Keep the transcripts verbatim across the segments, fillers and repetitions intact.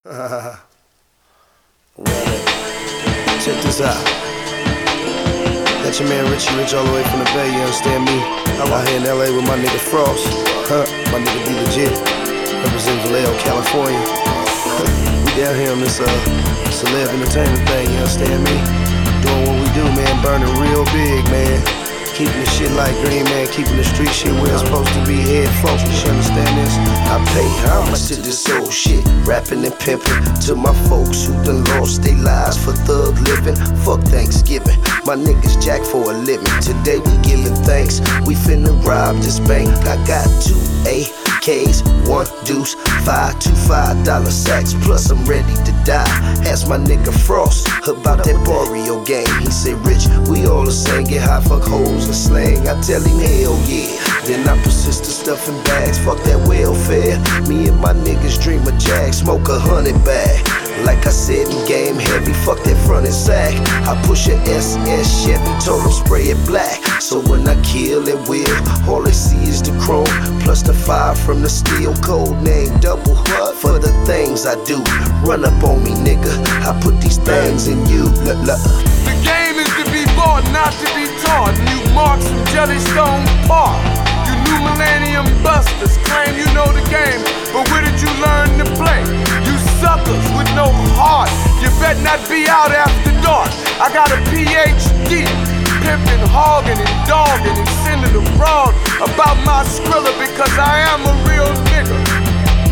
Check this out. Got your man Richie Rich all the way from the Bay, you understand me? I'm out here in L A with my nigga Frost. Huh? My nigga D Legit. Represent Vallejo, California. We down here on this uh, celeb entertainment thing, you understand me? Doing what we do, man, burning real big, man. Keeping the shit like green, man, keeping the street shit where it's supposed to be, head focused, you understand this? I pay homage to this old shit, rapping and pimping, to my folks who done lost their lives for thug living. Fuck Thanksgiving, my niggas jack for a living. Today we giving thanks, we finna rob this bank. I got two A Ks, one deuce, five, two five dollar sacks, plus I'm ready to die. Ask my nigga Frost about that Barrio game. He say, Rich, we all the same, get high, fuck hoes and slang. I tell him, hell yeah. Then I persist to stuff in bags, fuck that welfare. Me and my niggas dream of jag, smoke a hundred bag. Like I said in game heavy, fuck that front and sack. I push a S S Chevy, told him spray it black. So when I kill it will, all they see is the chrome, plus the fire from the steel. Code name double what for the things I do. Run up on me, nigga, I put these things in you. Look, look. The game is to be bought, not to be taught. You marks from Jellystone Park. You new millennium busters claim you know the game, but where did you learn to play? You suckers with no heart, you better not be out after dark. I got a P H D, pimping, hogging, and dogging, and sending abroad about my Skrilla because I am a real nigga.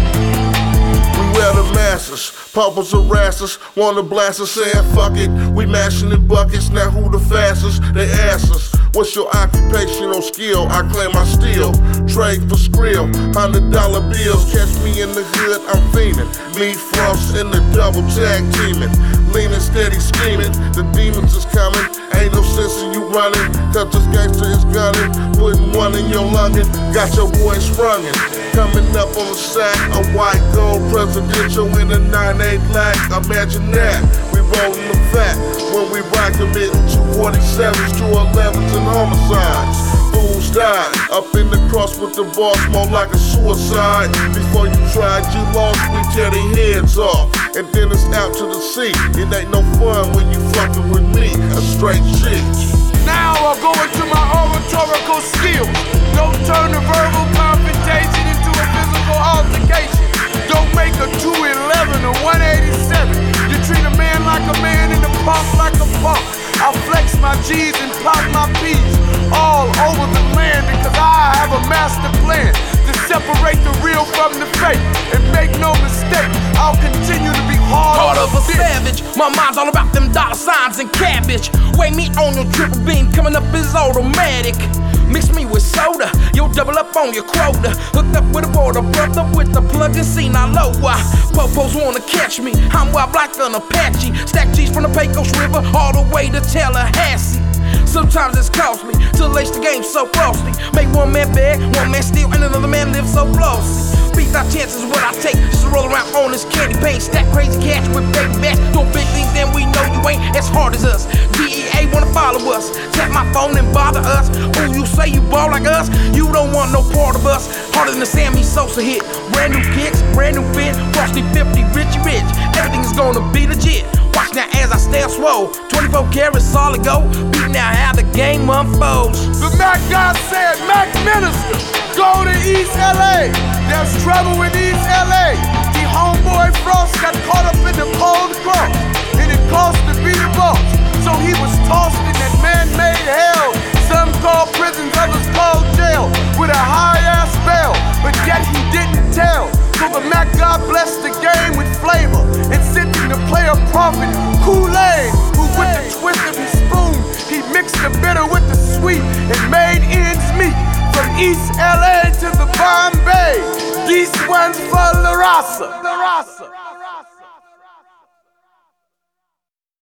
We wear the masses, paupers harass us, wanna blast us, saying fuck it. We mashing in buckets, now who the fastest? They ask us, what's your occupational skill? I claim I steal, trade for skrill, hundred dollar bills. Catch me in the hood, I'm fiending. Me, Frost, in the double tag teaming, leaning, steady, scheming. The demons is coming, ain't no sense in you running. Cause this gangster is gunning, putting one in your lungin'. Got your boy sprungin', coming up on the sack, a white gold presidential in a nine eight lack. Imagine that, we rollin' the fat when we rock committing two forty-sevens, two elevens, and homicides. Fools died up in the cross with the boss, more like a suicide. Before you tried, you lost, we tear their heads off, and then it's out to the sea. It ain't no fun when you fucking with me, a straight shit. Now I'll go into my oratorical skills. Don't turn a verbal confrontation into a physical altercation. Don't make a two eleven or one eighty-seven. You treat a man like a man and a punk like a punk. I'll flex my G's and pop my P's all over the land because I have a master plan to separate the real from the fake. And make no mistake, I'll continue to be hard Heart on of a bitch. savage, my mind's all about them dollar signs and cabbage. Weigh me on your triple beam, coming up is automatic. Mix me with soda, you'll double up on your quota. Hooked up with a border, brother with the plug and see now low. Popos wanna catch me, I'm wild like an Apache. Stack G's from the Pecos River all the way to Tallahassee. Sometimes it's costly to lace the game so frosty. Make one man beg, one man steal, and another man live so flossy. Beat our chances what I take, just roll around on this candy paint. Stack crazy cash with baby backs, doing big things, then we know you ain't as hard as us. D E A wanna follow us, tap my phone and bother us. Ooh, you say you ball like us, you don't want no part of us. Harder than the Sammy Sosa hit, brand new kicks, brand new fit, Frosty fifty, Richie Rich, everything is gonna be legit. Watch now as I stay swole, twenty-four carats solid gold, beat now how the game unfolds. The Mac God said, Mac Minister, go to East L A. There's trouble in East L A. The homeboy Frost got caught up in the cold cross, and it cost to be the boss. So he was tossed in that man-made hell. Some call prisons, others call jail, with a high-ass bail, but yet he didn't tell. So the Mac God blessed the game with flavor and sent him to play a prophet, Kool-Aid, who with the twist of his spoon, he mixed the bitter with the sweet and made ends meet. From East L A to the Bombay, these ones for La Raza. La Raza.